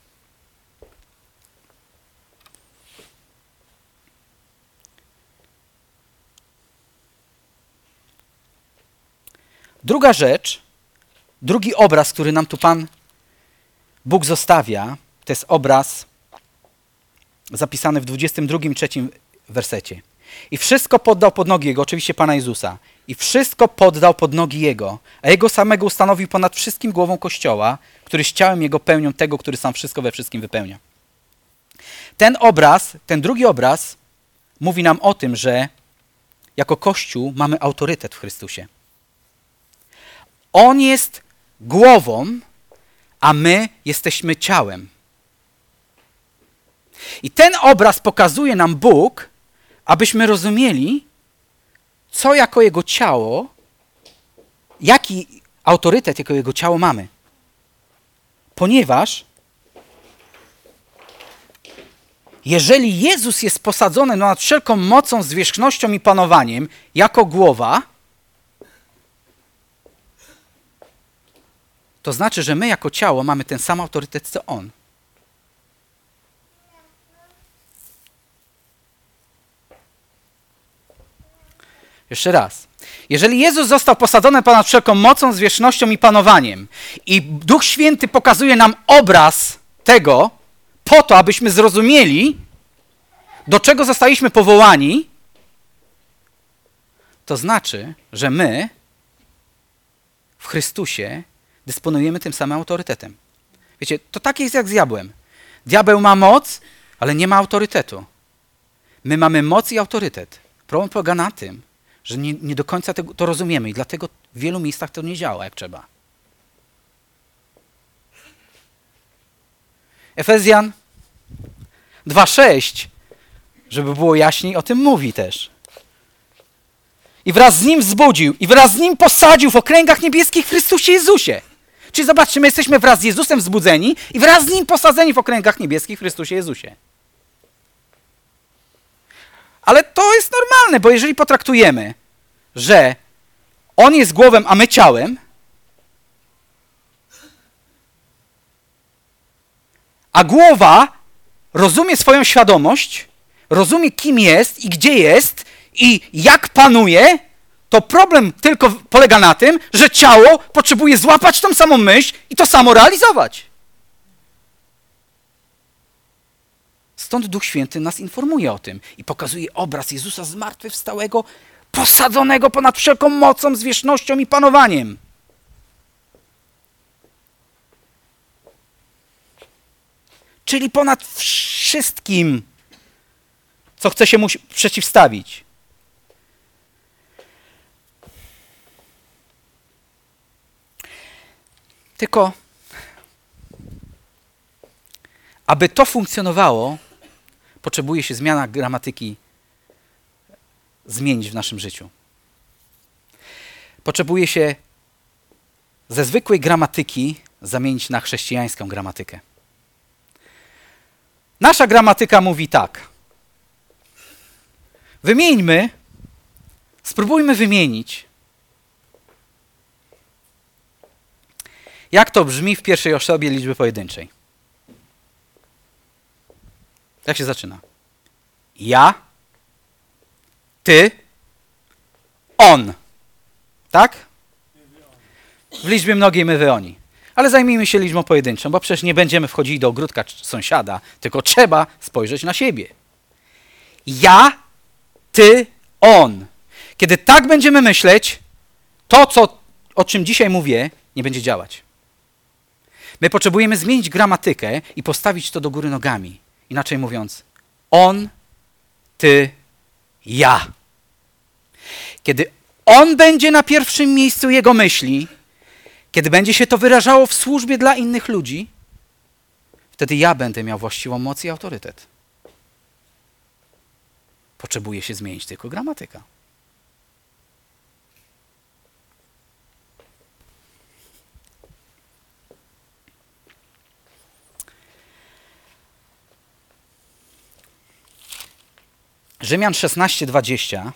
Druga rzecz, drugi obraz, który nam tu Pan Bóg zostawia, to jest obraz zapisany w dwudziestym drugim i trzecim wersecie. I wszystko poddał pod nogi Jego, oczywiście Pana Jezusa, i wszystko poddał pod nogi Jego, a Jego samego ustanowił ponad wszystkim głową Kościoła, który z ciałem Jego pełnią tego, który sam wszystko we wszystkim wypełnia. Ten obraz, ten drugi obraz mówi nam o tym, że jako Kościół mamy autorytet w Chrystusie. On jest głową, a my jesteśmy ciałem. I ten obraz pokazuje nam Bóg, abyśmy rozumieli, co jako Jego ciało, jaki autorytet jako Jego ciało mamy. Ponieważ jeżeli Jezus jest posadzony nad wszelką mocą, zwierzchnością i panowaniem jako głowa, to znaczy, że my jako ciało mamy ten sam autorytet, co On. Jeszcze raz. Jeżeli Jezus został posadzony ponad wszelką mocą, zwierzchnością i panowaniem i Duch Święty pokazuje nam obraz tego po to, abyśmy zrozumieli, do czego zostaliśmy powołani, to znaczy, że my w Chrystusie dysponujemy tym samym autorytetem. Wiecie, to tak jest jak z diabłem. Diabeł ma moc, ale nie ma autorytetu. My mamy moc i autorytet. Problem polega na tym, że nie, nie do końca tego, to rozumiemy i dlatego w wielu miejscach to nie działa jak trzeba. Efezjan dwa sześć, żeby było jaśniej, o tym mówi też. I wraz z Nim wzbudził, i wraz z Nim posadził w okręgach niebieskich w Chrystusie Jezusie. Czyli zobaczcie, my jesteśmy wraz z Jezusem wzbudzeni i wraz z Nim posadzeni w okręgach niebieskich w Chrystusie Jezusie. Ale to jest normalne, bo jeżeli potraktujemy, że On jest głową, a my ciałem, a głowa rozumie swoją świadomość, rozumie, kim jest i gdzie jest i jak panuje, to problem tylko polega na tym, że ciało potrzebuje złapać tą samą myśl i to samo realizować. Stąd Duch Święty nas informuje o tym i pokazuje obraz Jezusa zmartwychwstałego, posadzonego ponad wszelką mocą, zwierzchnością i panowaniem. Czyli ponad wszystkim, co chce się mu przeciwstawić. Tylko, aby to funkcjonowało, potrzebuje się zmiana gramatyki zmienić w naszym życiu. Potrzebuje się ze zwykłej gramatyki zamienić na chrześcijańską gramatykę. Nasza gramatyka mówi tak. Wymieńmy, spróbujmy wymienić, jak to brzmi w pierwszej osobie liczby pojedynczej. Jak się zaczyna? Ja, ty, on. Tak? W liczbie mnogiej my, wy, oni. Ale zajmijmy się liczbą pojedynczą, bo przecież nie będziemy wchodzili do ogródka sąsiada, tylko trzeba spojrzeć na siebie. Ja, ty, on. Kiedy tak będziemy myśleć, to, co, o czym dzisiaj mówię, nie będzie działać. My potrzebujemy zmienić gramatykę i postawić to do góry nogami. Inaczej mówiąc, on, ty, ja. Kiedy on będzie na pierwszym miejscu jego myśli, kiedy będzie się to wyrażało w służbie dla innych ludzi, wtedy ja będę miał właściwą moc i autorytet. Potrzebuje się zmienić tylko gramatyka. Rzymian szesnaście dwadzieścia.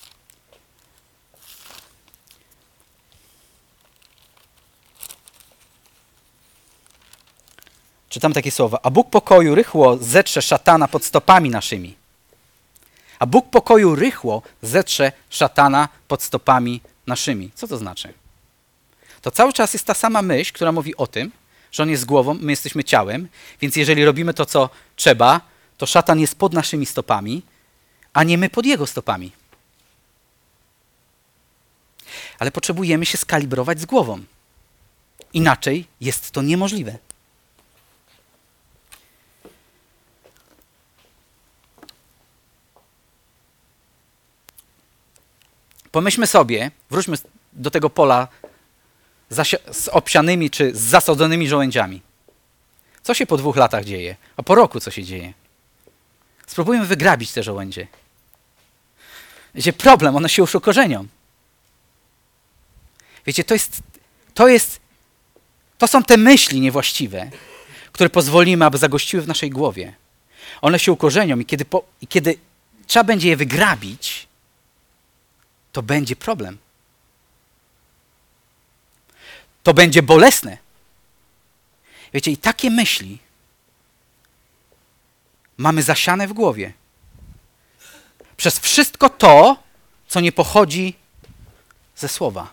Czytam takie słowa. A Bóg pokoju rychło zetrze szatana pod stopami naszymi. A Bóg pokoju rychło zetrze szatana pod stopami naszymi. Co to znaczy? To cały czas jest ta sama myśl, która mówi o tym, że on jest głową, my jesteśmy ciałem, więc jeżeli robimy to, co trzeba, to szatan jest pod naszymi stopami, a nie my pod jego stopami. Ale potrzebujemy się skalibrować z głową. Inaczej jest to niemożliwe. Pomyślmy sobie, wróćmy do tego pola z obsianymi czy z zasadzonymi żołędziami. Co się po dwóch latach dzieje? A po roku co się dzieje? Spróbujmy wygrabić te żołędzie. Wiecie, problem, one się już ukorzenią. Wiecie, to jest, to jest, to są te myśli niewłaściwe, które pozwolimy, aby zagościły w naszej głowie. One się ukorzenią i kiedy, po, i kiedy trzeba będzie je wygrabić, to będzie problem. To będzie bolesne. Wiecie, i takie myśli mamy zasiane w głowie. Przez wszystko to, co nie pochodzi ze słowa.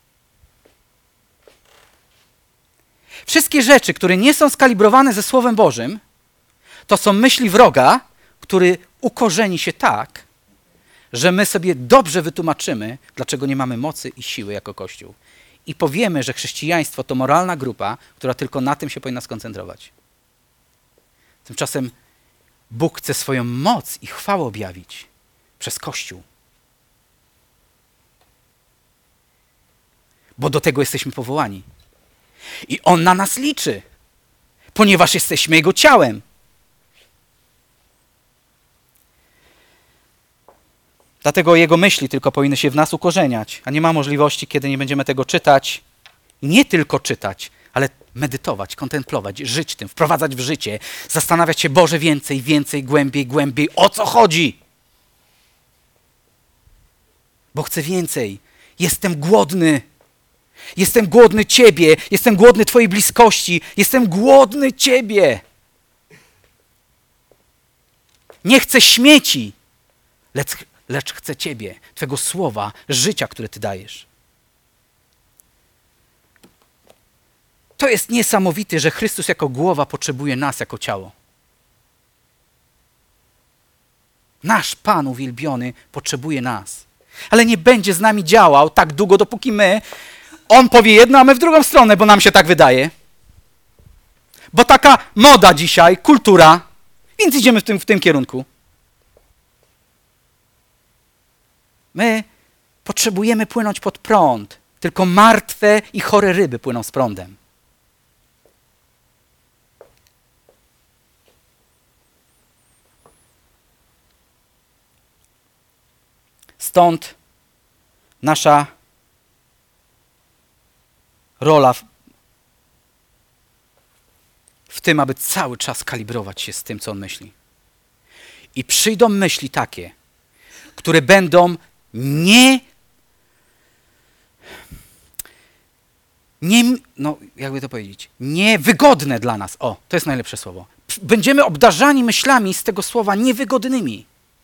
Wszystkie rzeczy, które nie są skalibrowane ze Słowem Bożym, to są myśli wroga, który ukorzeni się tak, że my sobie dobrze wytłumaczymy, dlaczego nie mamy mocy i siły jako Kościół. I powiemy, że chrześcijaństwo to moralna grupa, która tylko na tym się powinna skoncentrować. Tymczasem Bóg chce swoją moc i chwałę objawić przez Kościół. Bo do tego jesteśmy powołani. I On na nas liczy, ponieważ jesteśmy Jego ciałem. Dlatego Jego myśli tylko powinny się w nas ukorzeniać, a nie ma możliwości, kiedy nie będziemy tego czytać. Nie tylko czytać, ale medytować, kontemplować, żyć tym, wprowadzać w życie, zastanawiać się, Boże, więcej, więcej, głębiej, głębiej, o co chodzi? Bo chcę więcej. Jestem głodny. Jestem głodny Ciebie. Jestem głodny Twojej bliskości. Jestem głodny Ciebie. Nie chcę śmieci, lecz, lecz chcę Ciebie, Twego słowa, życia, które Ty dajesz. To jest niesamowite, że Chrystus jako głowa potrzebuje nas jako ciało. Nasz Pan uwielbiony potrzebuje nas. Ale nie będzie z nami działał tak długo, dopóki my, On powie jedno, a my w drugą stronę, bo nam się tak wydaje. Bo taka moda dzisiaj, kultura, więc idziemy w tym, w tym kierunku. My potrzebujemy płynąć pod prąd. Tylko martwe i chore ryby płyną z prądem. Stąd nasza rola w, w tym, aby cały czas kalibrować się z tym, co On myśli. I przyjdą myśli takie, które będą nie, nie, no jakby to powiedzieć, niewygodne dla nas. O, to jest najlepsze słowo. Będziemy obdarzani myślami z tego słowa niewygodnymi.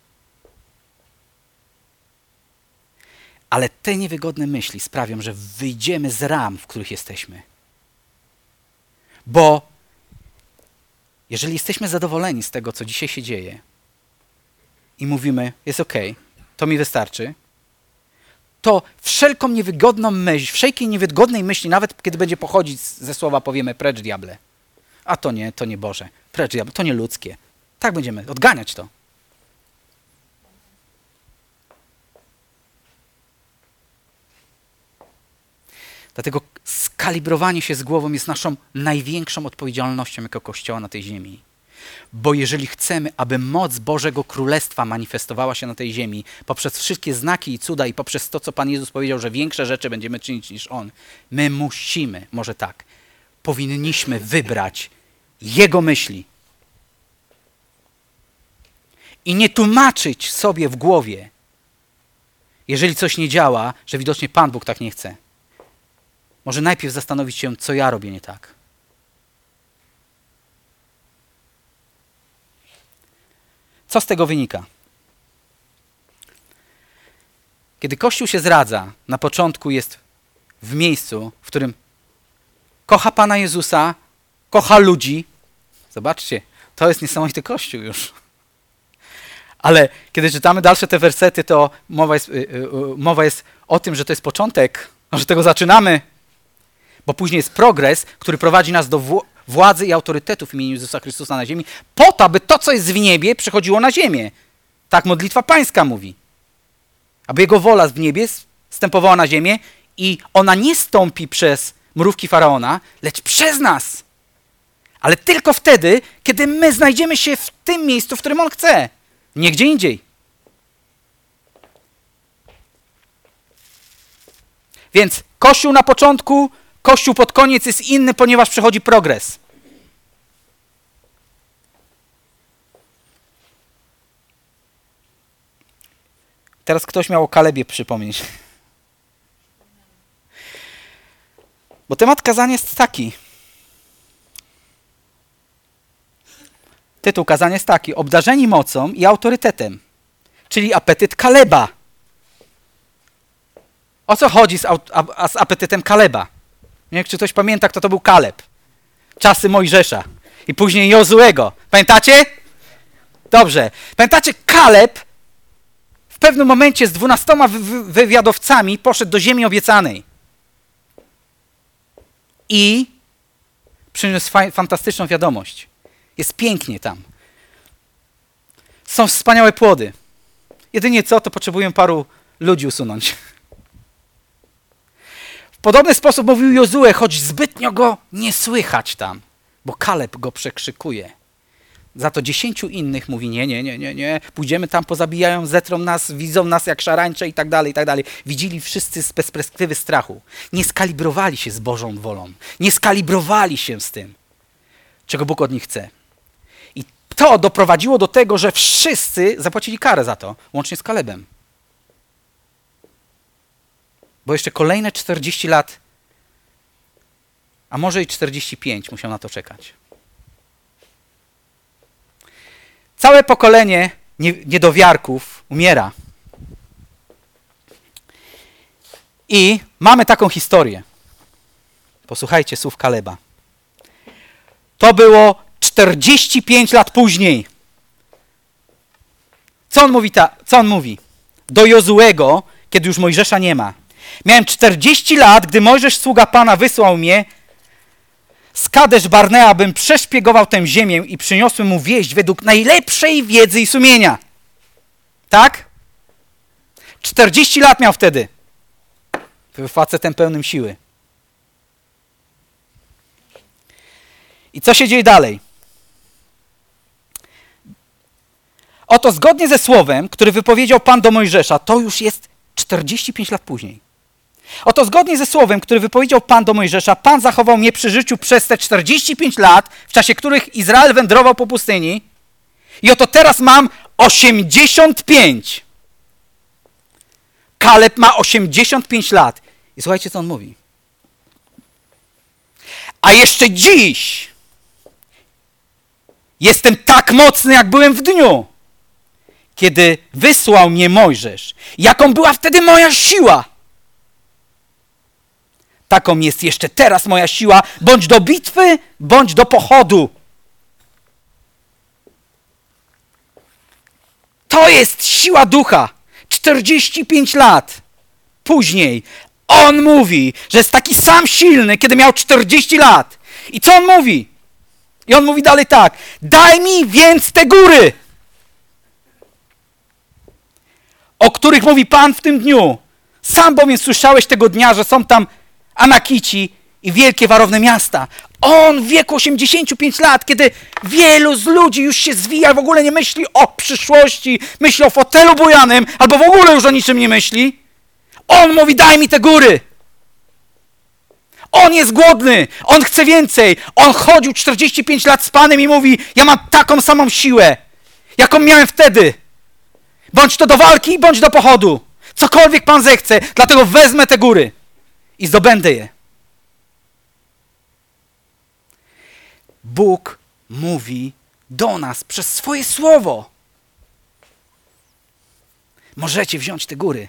Ale te niewygodne myśli sprawią, że wyjdziemy z ram, w których jesteśmy. Bo jeżeli jesteśmy zadowoleni z tego, co dzisiaj się dzieje i mówimy, jest okej, to mi wystarczy, to wszelką niewygodną myśl, wszelkiej niewygodnej myśli, nawet kiedy będzie pochodzić ze słowa, powiemy precz diable. A to nie, to nie Boże. Precz diable, to nie ludzkie. Tak będziemy odganiać to. Dlatego skalibrowanie się z głową jest naszą największą odpowiedzialnością jako Kościoła na tej ziemi. Bo jeżeli chcemy, aby moc Bożego Królestwa manifestowała się na tej ziemi poprzez wszystkie znaki i cuda i poprzez to, co Pan Jezus powiedział, że większe rzeczy będziemy czynić niż On, my musimy, może tak, powinniśmy wybrać Jego myśli. I nie tłumaczyć sobie w głowie, jeżeli coś nie działa, że widocznie Pan Bóg tak nie chce. Może najpierw zastanowić się, co ja robię nie tak. Co z tego wynika? Kiedy Kościół się zradza, na początku jest w miejscu, w którym kocha Pana Jezusa, kocha ludzi. Zobaczcie, to jest niesamowity Kościół już. Ale kiedy czytamy dalsze te wersety, to mowa jest, mowa jest o tym, że to jest początek, że tego zaczynamy, bo później jest progres, który prowadzi nas do wł- władzy i autorytetu w imieniu Jezusa Chrystusa na ziemi, po to, aby to, co jest w niebie, przychodziło na ziemię. Tak modlitwa pańska mówi. Aby Jego wola w niebie stępowała na ziemię i ona nie stąpi przez mrówki Faraona, lecz przez nas. Ale tylko wtedy, kiedy my znajdziemy się w tym miejscu, w którym On chce. Nie gdzie indziej. Więc Kościół na początku, Kościół pod koniec jest inny, ponieważ przychodzi progres. Teraz ktoś miał o Kalebie przypomnieć. Bo temat kazania jest taki. Tytuł kazania jest taki. Obdarzeni mocą i autorytetem. Czyli apetyt Kaleba. O co chodzi z, a, z apetytem Kaleba? Nie wiem, czy ktoś pamięta, kto to był Kaleb. Czasy Mojżesza. I później Jozuego. Pamiętacie? Dobrze. Pamiętacie, Kaleb w pewnym momencie z dwunastoma wy wywiadowcami poszedł do ziemi obiecanej. I przyniósł fa fantastyczną wiadomość. Jest pięknie tam. Są wspaniałe płody. Jedynie co, to potrzebują paru ludzi usunąć. W podobny sposób mówił Jozue, choć zbytnio go nie słychać tam, bo Kaleb go przekrzykuje. Za to dziesięciu innych mówi, nie, nie, nie, nie, nie, pójdziemy tam, pozabijają, zetrą nas, widzą nas jak szarańcze i tak dalej, i tak dalej. Widzieli wszyscy z perspektywy strachu. Nie skalibrowali się z Bożą wolą. Nie skalibrowali się z tym, czego Bóg od nich chce. I to doprowadziło do tego, że wszyscy zapłacili karę za to, łącznie z Kalebem. Bo jeszcze kolejne czterdzieści lat, a może i czterdzieści pięć musiał na to czekać. Całe pokolenie niedowiarków umiera. I mamy taką historię. Posłuchajcie słów Kaleba. To było czterdzieści pięć lat później. Co on mówi? Ta, co on mówi? Do Jozuego, kiedy już Mojżesza nie ma. Miałem czterdzieści lat, gdy Mojżesz, sługa Pana, wysłał mnie z Kadesz Barnea, bym przeszpiegował tę ziemię i przyniosłem mu wieść według najlepszej wiedzy i sumienia. Tak? czterdzieści lat miał wtedy. Był facetem pełnym siły. I co się dzieje dalej? Oto zgodnie ze słowem, który wypowiedział Pan do Mojżesza, to już jest czterdzieści pięć lat później. Oto zgodnie ze słowem, który wypowiedział Pan do Mojżesza, Pan zachował mnie przy życiu przez te czterdzieści pięć lat, w czasie których Izrael wędrował po pustyni. I oto teraz mam osiemdziesiąt pięć. Kaleb ma osiemdziesiąt pięć lat. I słuchajcie, co on mówi. A jeszcze dziś jestem tak mocny, jak byłem w dniu, kiedy wysłał mnie Mojżesz. Jaką była wtedy moja siła? Taką jest jeszcze teraz moja siła, bądź do bitwy, bądź do pochodu. To jest siła ducha. czterdzieści pięć lat później on mówi, że jest taki sam silny, kiedy miał czterdzieści lat. I co on mówi? I on mówi dalej tak. Daj mi więc te góry, o których mówi Pan w tym dniu. Sam bowiem słyszałeś tego dnia, że są tam Anakici i wielkie warowne miasta. On w wieku osiemdziesięciu pięciu lat, kiedy wielu z ludzi już się zwija, w ogóle nie myśli o przyszłości, myśli o fotelu bujanym, albo w ogóle już o niczym nie myśli. On mówi, daj mi te góry. On jest głodny, on chce więcej. On chodził czterdzieści pięć lat z Panem i mówi, ja mam taką samą siłę, jaką miałem wtedy. Bądź to do walki, bądź do pochodu. Cokolwiek Pan zechce, dlatego wezmę te góry i zdobędę je. Bóg mówi do nas przez swoje słowo. Możecie wziąć te góry.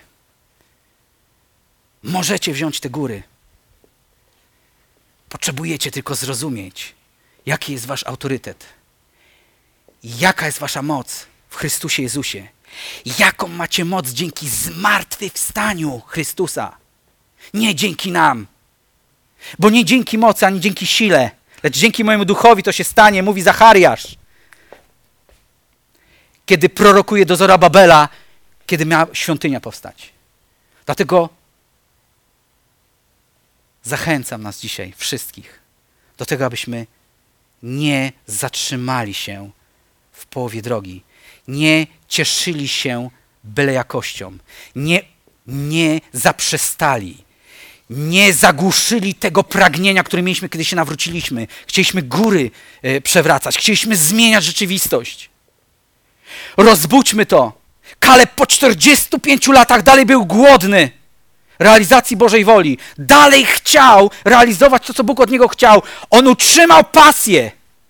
Możecie wziąć te góry. Potrzebujecie tylko zrozumieć, jaki jest wasz autorytet. Jaka jest wasza moc w Chrystusie Jezusie. Jaką macie moc dzięki zmartwychwstaniu Chrystusa. Nie dzięki nam. Bo nie dzięki mocy, ani dzięki sile, lecz dzięki mojemu duchowi to się stanie, mówi Zachariasz. Kiedy prorokuje do Zorobabela, kiedy miała świątynia powstać. Dlatego zachęcam nas dzisiaj, wszystkich, do tego, abyśmy nie zatrzymali się w połowie drogi. Nie cieszyli się byle jakością. Nie, nie zaprzestali. Nie zagłuszyli tego pragnienia, które mieliśmy, kiedy się nawróciliśmy. Chcieliśmy góry e, przewracać. Chcieliśmy zmieniać rzeczywistość. Rozbudźmy to. Kaleb po czterdziestu pięciu latach dalej był głodny realizacji Bożej woli. Dalej chciał realizować to, co Bóg od niego chciał. On utrzymał pasję.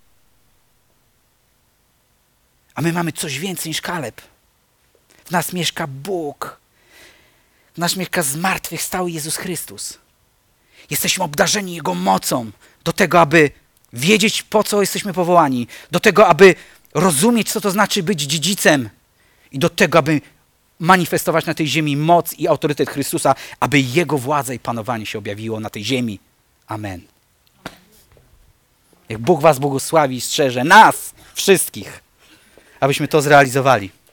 A my mamy coś więcej niż Kaleb. W nas mieszka Bóg. W nas mieszka zmartwychwstały Jezus Chrystus. Jesteśmy obdarzeni Jego mocą do tego, aby wiedzieć, po co jesteśmy powołani. Do tego, aby rozumieć, co to znaczy być dziedzicem. I do tego, aby manifestować na tej ziemi moc i autorytet Chrystusa, aby Jego władza i panowanie się objawiło na tej ziemi. Amen. Jak Bóg was błogosławi i strzeże nas wszystkich, abyśmy to zrealizowali.